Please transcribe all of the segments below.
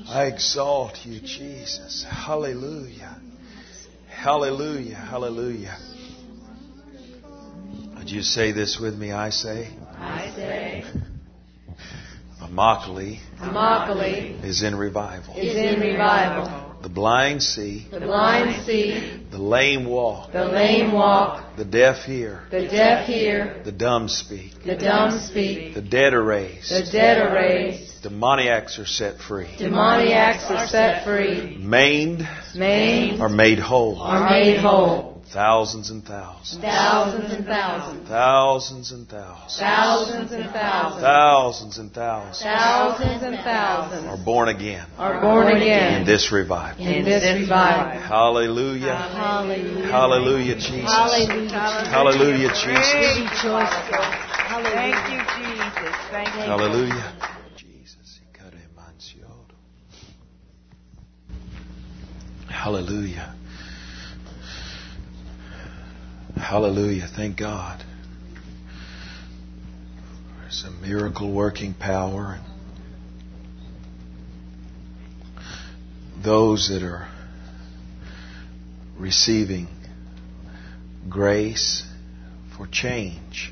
I exalt you, Jesus. Hallelujah. Hallelujah. Hallelujah. Would you say this with me? I say. I say. Immokalee is in revival. The blind see. The lame walk. The deaf hear. The dumb speak. The dead are raised. Demoniacs are set free. Maimed are made whole. Thousands and thousands. Thousands and thousands. Thousands and thousands. Thousands and thousands. Thousands and thousands. Thousands and thousands. Are born again. In this revival. Hallelujah. Hallelujah, Jesus. Hallelujah, Jesus. Thank you, Jesus. Thank you. Hallelujah. Hallelujah. Hallelujah. Thank God. There's a miracle working power. Those that are receiving grace for change.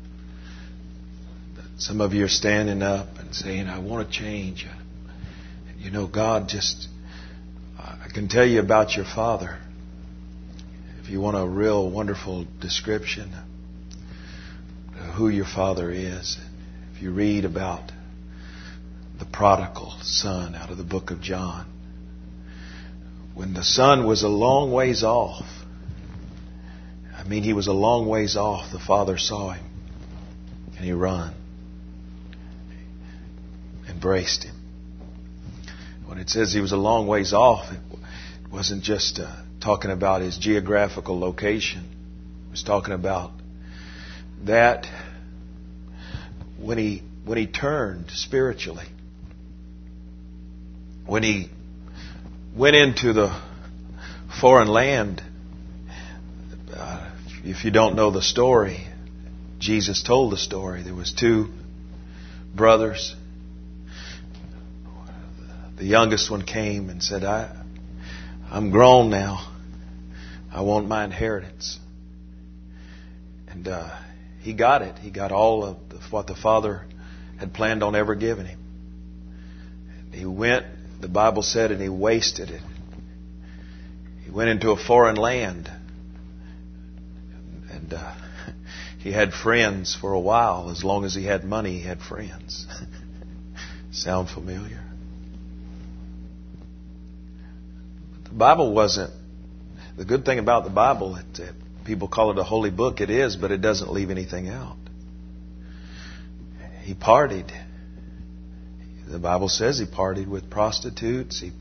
Some of you are standing up and saying, I want to change. You know, God just... I can tell you about your father. If you want a real wonderful description of who your father is, if you read about the prodigal son out of the book of John, when the son was a long ways off, he was a long ways off, the father saw him and he ran, embraced him. When it says he was a long ways off, it wasn't just talking about his geographical location. It was talking about that when he turned spiritually, when he went into the foreign land. If you don't know the story, Jesus told the story. There was two brothers. The youngest one came and said, I'm grown now. I want my inheritance. And he got it. He got all of what the father had planned on ever giving him. And he went, the Bible said, and he wasted it. He went into a foreign land. And he had friends for a while. As long as he had money, he had friends. Sound familiar? The Bible wasn't... The good thing about the Bible, people call it a holy book. It is, but it doesn't leave anything out. He partied. The Bible says he partied with prostitutes. If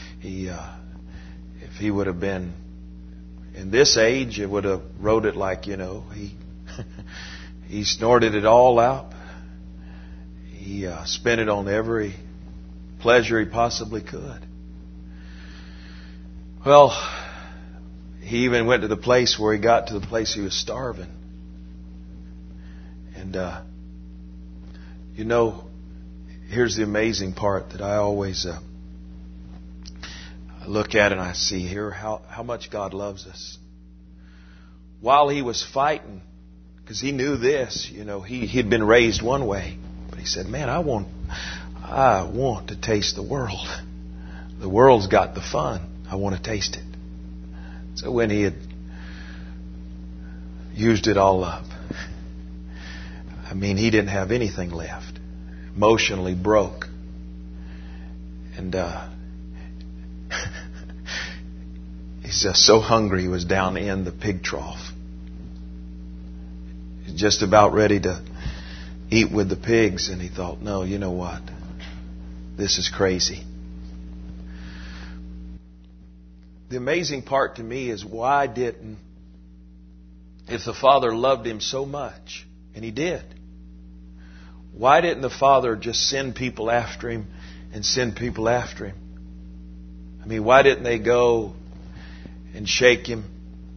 he would have been in this age, it would have wrote it like, he snorted it all out. He spent it on every pleasure he possibly could. Well, he even went to the place where he got to the place he was starving. And, here's the amazing part that I always look at and I see here how much God loves us. While he was fighting, because he knew this, he'd been raised one way. But he said, man, I want to taste the world. The world's got the fun. I want to taste it. So when he had used it all up, he didn't have anything left. Emotionally broke. And he's just so hungry he was down in the pig trough. He's just about ready to eat with the pigs, and he thought, no, you know what? This is crazy. The amazing part to me is if the Father loved him so much, and he did, why didn't the Father just send people after him and send people after him? Why didn't they go and shake him?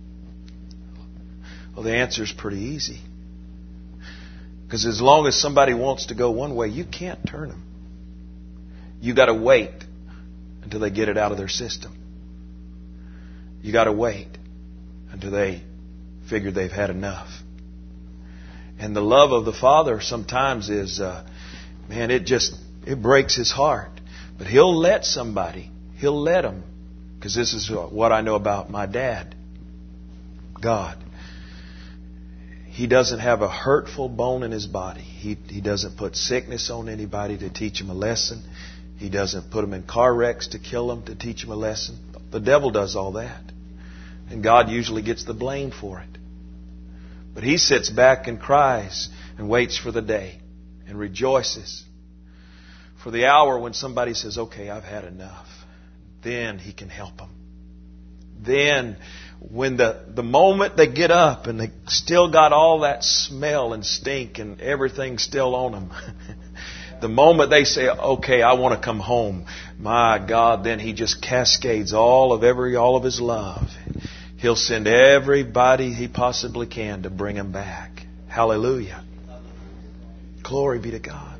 Well, the answer is pretty easy. Because as long as somebody wants to go one way, you can't turn them. You got to wait until they get it out of their system. You got to wait until they figure they've had enough. And the love of the Father sometimes is, it breaks His heart. But He'll let somebody, He'll let them, because this is what I know about my dad, God. He doesn't have a hurtful bone in His body. He doesn't put sickness on anybody to teach them a lesson. He doesn't put them in car wrecks to kill them to teach them a lesson. The devil does all that. And God usually gets the blame for it. But He sits back and cries and waits for the day and rejoices for the hour when somebody says, okay, I've had enough. Then He can help them. Then when the moment they get up and they still got all that smell and stink and everything still on them, the moment they say, okay, I want to come home, my God, then He just cascades all of His love. He'll send everybody He possibly can to bring them back. Hallelujah. Glory be to God.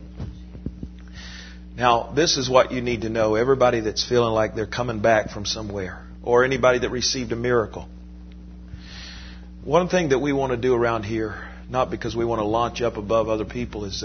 Now, this is what you need to know. Everybody that's feeling like they're coming back from somewhere, or anybody that received a miracle. One thing that we want to do around here, not because we want to launch up above other people, is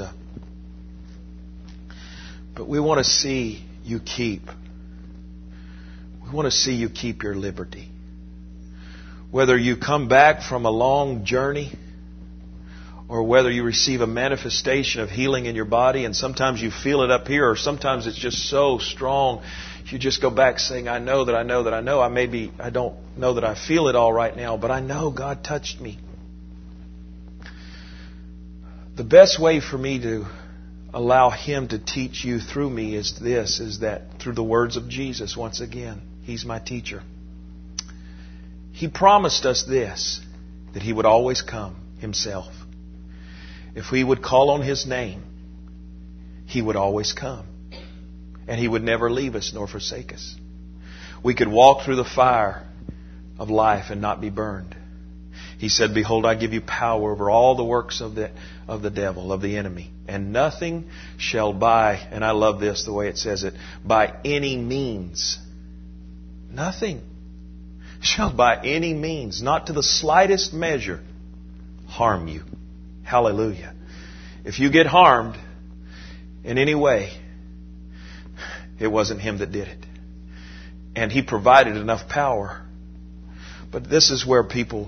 but we want to see you keep. We want to see you keep your liberty. Whether you come back from a long journey, or whether you receive a manifestation of healing in your body, and sometimes you feel it up here, or sometimes it's just so strong, you just go back saying, I know that I know that I know. I don't know that I feel it all right now, but I know God touched me. The best way for me to allow Him to teach you through me is that through the words of Jesus, once again, He's my teacher. He promised us this, that He would always come Himself. If we would call on His name, He would always come. And He would never leave us nor forsake us. We could walk through the fire of life and not be burned. He said, behold, I give you power over all the works of the devil, of the enemy. And nothing shall by, and I love this, the way it says it, by any means. Nothing shall by any means, not to the slightest measure, harm you. Hallelujah. If you get harmed in any way, it wasn't Him that did it. And He provided enough power. But this is where people,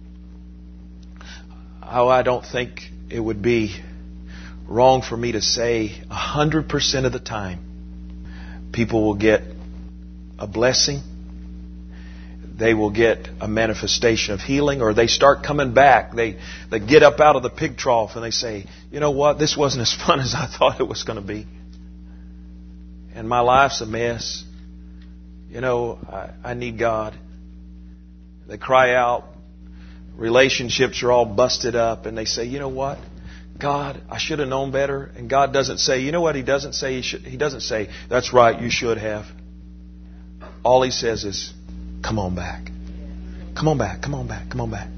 I don't think it would be wrong for me to say 100% of the time, people will get a blessing. They will get a manifestation of healing, or they start coming back. They get up out of the pig trough and they say, you know what, this wasn't as fun as I thought it was going to be. And my life's a mess. You know, I need God. They cry out. Relationships are all busted up. And they say, you know what, God, I should have known better. And God doesn't say, you know what He doesn't say? He doesn't say, that's right, you should have. All He says is, come on back. Come on back. Come on back. Come on back.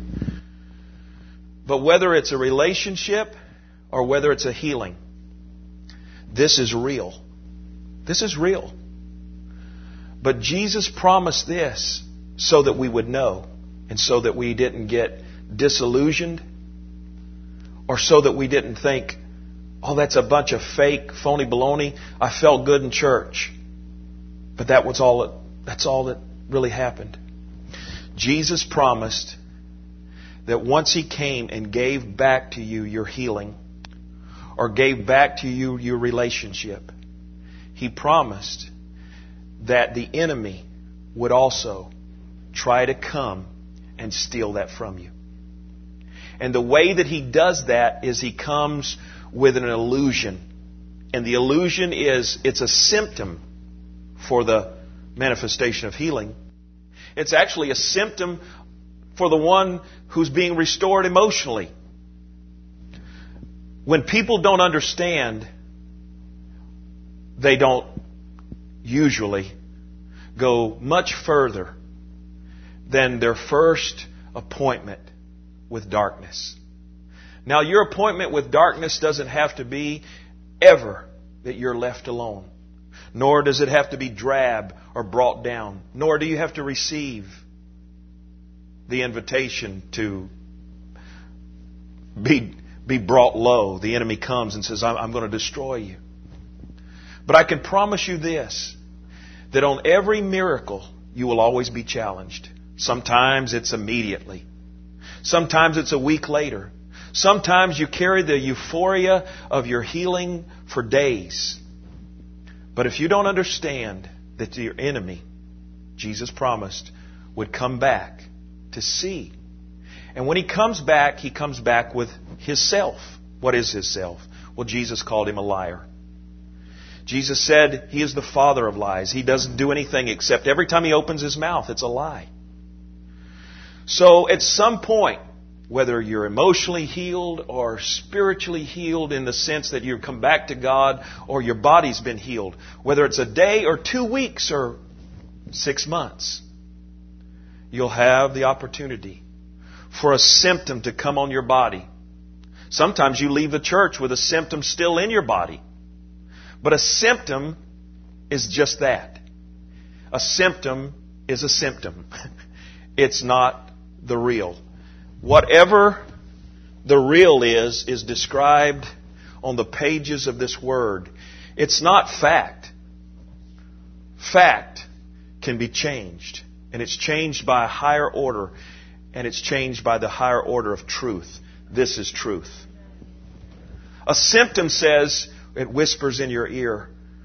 But whether it's a relationship or whether it's a healing, this is real. This is real. But Jesus promised this so that we would know, and so that we didn't get disillusioned, or so that we didn't think, oh, that's a bunch of fake, phony baloney. I felt good in church. But that's all that really happened. Jesus promised that once He came and gave back to you your healing, or gave back to you your relationship, He promised that the enemy would also try to come and steal that from you. And the way that he does that is he comes with an illusion. And the illusion is, it's a symptom for the manifestation of healing. It's actually a symptom for the one who's being restored emotionally. When people don't understand, they don't usually go much further than their first appointment with darkness. Now, your appointment with darkness doesn't have to be ever that you're left alone. nor does it have to be drab or brought down, nor do you have to receive the invitation to be brought low. The enemy comes and says, I'm going to destroy you. But I can promise you this, that on every miracle, you will always be challenged. Sometimes it's immediately. Sometimes it's a week later. Sometimes you carry the euphoria of your healing for days. But if you don't understand that your enemy, Jesus promised, would come back to see. And when he comes back with his self. What is his self? Well, Jesus called him a liar. Jesus said he is the father of lies. He doesn't do anything except every time he opens his mouth, it's a lie. So at some point, whether you're emotionally healed or spiritually healed in the sense that you've come back to God or your body's been healed, whether it's a day or 2 weeks or 6 months, you'll have the opportunity for a symptom to come on your body. Sometimes you leave the church with a symptom still in your body. But a symptom is just that. A symptom is a symptom. It's not the real. Whatever the real is described on the pages of this word. It's not fact. Fact can be changed. And it's changed by a higher order. And it's changed by the higher order of truth. This is truth. A symptom says, it whispers in your ear,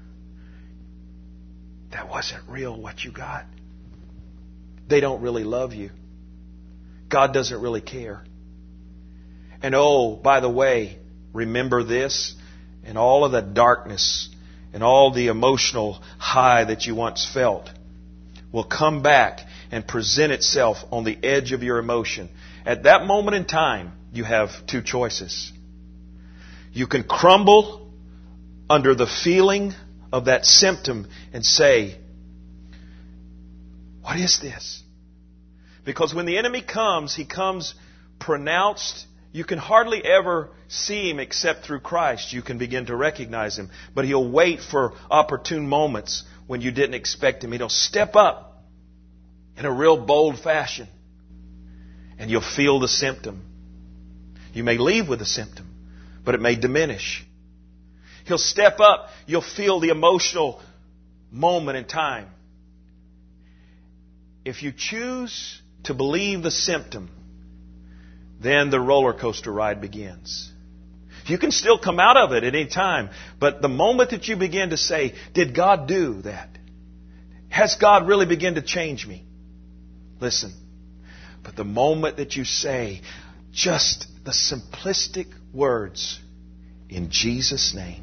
that wasn't real what you got. They don't really love you. God doesn't really care. And oh, by the way, remember this, and all of the darkness and all the emotional high that you once felt will come back and present itself on the edge of your emotion. At that moment in time, you have two choices. You can crumble under the feeling of that symptom and say, what is this? Because when the enemy comes, he comes pronounced. You can hardly ever see him except through Christ. You can begin to recognize him. But he'll wait for opportune moments when you didn't expect him. He'll step up in a real bold fashion. And you'll feel the symptom. You may leave with the symptom, but it may diminish. He'll step up. You'll feel the emotional moment in time. If you choose to believe the symptom, then the roller coaster ride begins. You can still come out of it at any time. But the moment that you begin to say, did God do that? Has God really begun to change me? Listen. But the moment that you say just the simplistic words, in Jesus' name.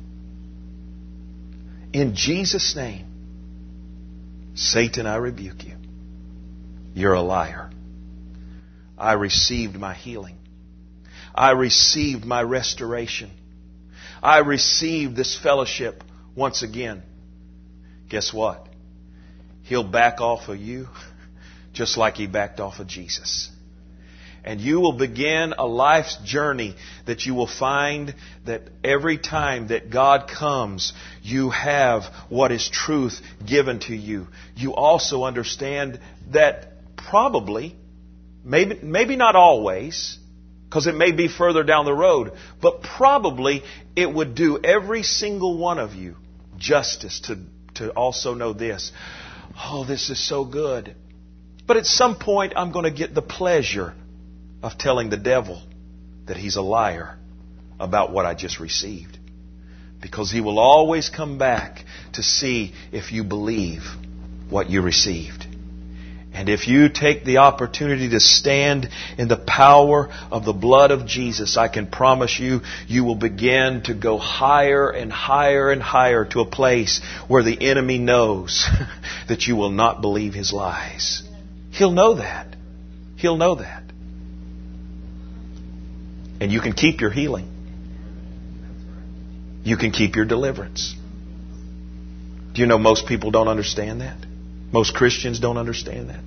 In Jesus' name. Satan, I rebuke you. You're a liar. I received my healing. I received my restoration. I received this fellowship once again. Guess what? He'll back off of you just like he backed off of Jesus. And you will begin a life's journey that you will find that every time that God comes, you have what is truth given to you. You also understand that probably, maybe not always, because it may be further down the road, but probably it would do every single one of you justice to also know this. Oh, this is so good. But at some point, I'm going to get the pleasure of telling the devil that he's a liar about what I just received. Because he will always come back to see if you believe what you received. And if you take the opportunity to stand in the power of the blood of Jesus, I can promise you, you will begin to go higher and higher and higher to a place where the enemy knows that you will not believe his lies. He'll know that. He'll know that. And you can keep your healing. You can keep your deliverance. Do you know most people don't understand that? Most Christians don't understand that.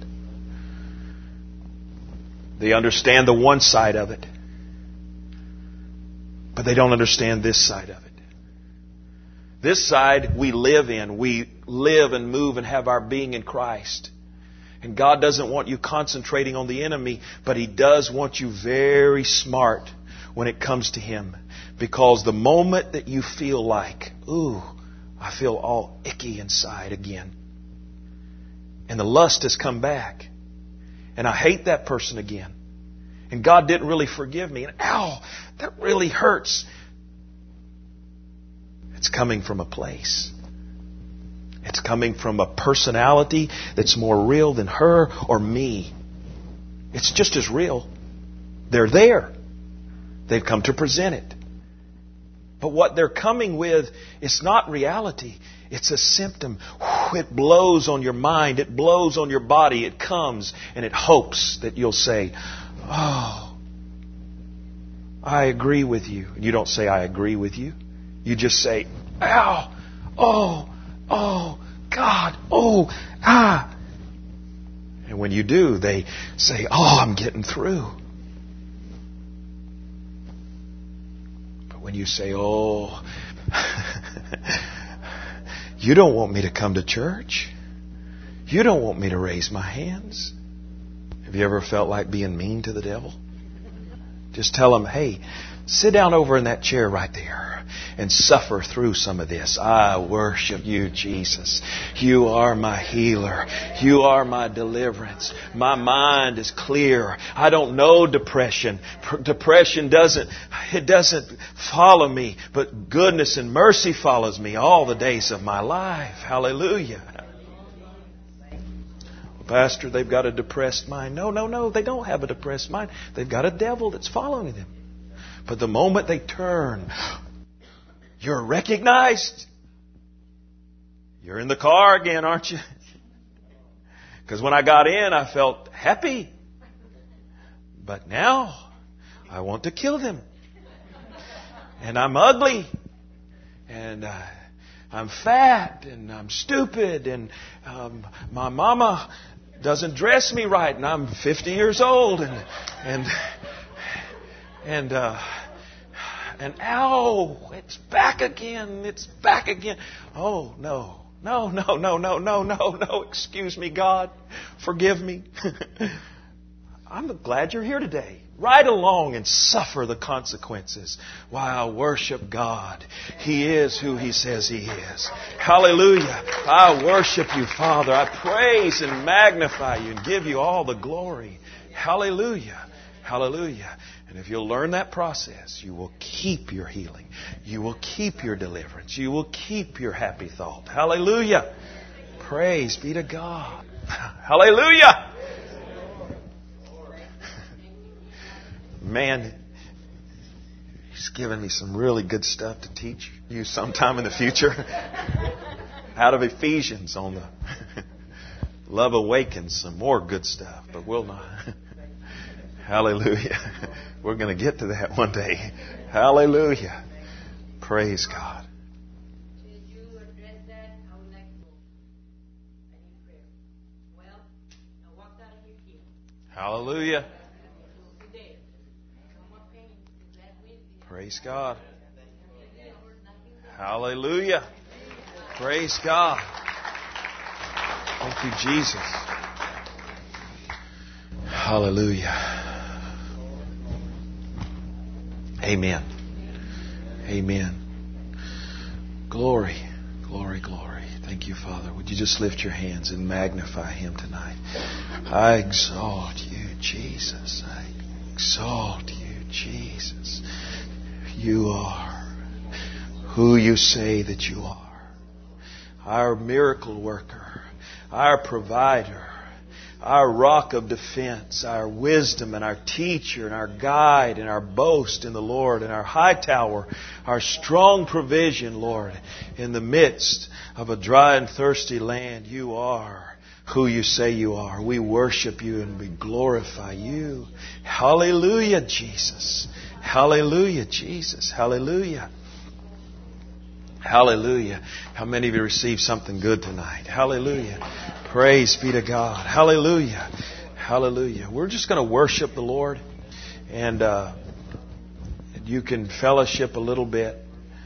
They understand the one side of it, but they don't understand this side of it. This side we live in. We live and move and have our being in Christ. And God doesn't want you concentrating on the enemy, but He does want you very smart when it comes to him. Because the moment that you feel like, ooh, I feel all icky inside again, and the lust has come back, and I hate that person again, and God didn't really forgive me, and ow, that really hurts. It's coming from a place. It's coming from a personality that's more real than her or me. It's just as real. They're there. They've come to present it. But what they're coming with is not reality. It's a symptom. It blows on your mind. It blows on your body. It comes and it hopes that you'll say, oh, I agree with you. You don't say, I agree with you. You just say, ow, oh, God, oh, ah. And when you do, they say, oh, I'm getting through. But when you say, oh, you don't want me to come to church. You don't want me to raise my hands. Have you ever felt like being mean to the devil? Just tell him, hey, sit down over in that chair right there and suffer through some of this. I worship you, Jesus. You are my healer. You are my deliverance. My mind is clear. I don't know depression. Depression doesn't follow me, but goodness and mercy follows me all the days of my life. Hallelujah. Pastor, they've got a depressed mind. No, they don't have a depressed mind. They've got a devil that's following them. But the moment they turn, you're recognized. You're in the car again, aren't you? Because when I got in, I felt happy. But now, I want to kill them. And I'm ugly. And I'm fat. And I'm stupid. And my mama doesn't dress me right. And I'm 50 years old. And ow, it's back again. It's back again. Oh, no. No. Excuse me, God. Forgive me. I'm glad you're here today. Ride along and suffer the consequences while I worship God. He is who He says He is. Hallelujah. I worship you, Father. I praise and magnify you and give you all the glory. Hallelujah. Hallelujah. And if you'll learn that process, you will keep your healing. You will keep your deliverance. You will keep your happy thought. Hallelujah. Praise be to God. Hallelujah. Man, He's given me some really good stuff to teach you sometime in the future. Out of Ephesians on the Love Awakens, some more good stuff, but we'll not. Hallelujah. We're going to get to that one day. Hallelujah. Praise God. Did you address that? I would like to know. I need prayer. Well, I walked out of here healed. Hallelujah. Today, no more pain. Last week, Praise God. Hallelujah. Praise God. Thank you, Jesus. Hallelujah. Amen. Amen. Glory, glory, glory. Thank you, Father. Would you just lift your hands and magnify Him tonight? I exalt you, Jesus. I exalt you, Jesus. You are who you say that you are. Our miracle worker, our provider, our rock of defense, our wisdom and our teacher and our guide and our boast in the Lord and our high tower, our strong provision, Lord, in the midst of a dry and thirsty land. You are who you say you are. We worship you and we glorify you. Hallelujah, Jesus. Hallelujah, Jesus. Hallelujah. Hallelujah. How many of you received something good tonight? Hallelujah. Praise be to God. Hallelujah. Hallelujah. We're just going to worship the Lord. And you can fellowship a little bit.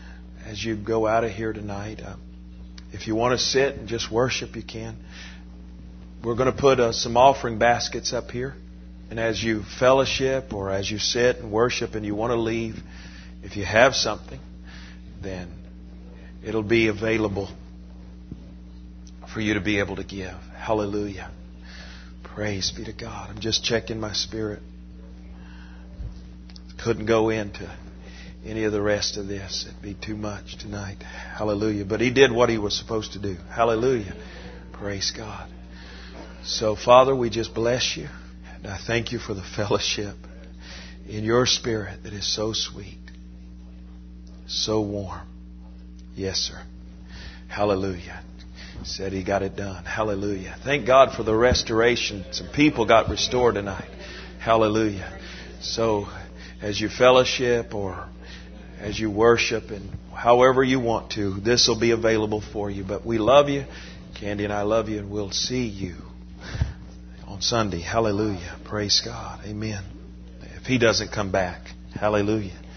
as you go out of here tonight. If you want to sit and just worship, you can. We're going to put some offering baskets up here. And as you fellowship or as you sit and worship and you want to leave, if you have something, then it'll be available for you to be able to give. Hallelujah. Praise be to God. I'm just checking my spirit. Couldn't go into any of the rest of this. It'd be too much tonight. Hallelujah. But He did what He was supposed to do. Hallelujah. Praise God. So, Father, we just bless You. And I thank You for the fellowship in Your Spirit that is so sweet, so warm. Yes, sir. Hallelujah. Said He got it done. Hallelujah. Thank God for the restoration. Some people got restored tonight. Hallelujah. So, as you fellowship or as you worship and however you want to, this will be available for you. But we love you. Candy and I love you, and we'll see you on Sunday. Hallelujah. Praise God. Amen. If He doesn't come back. Hallelujah.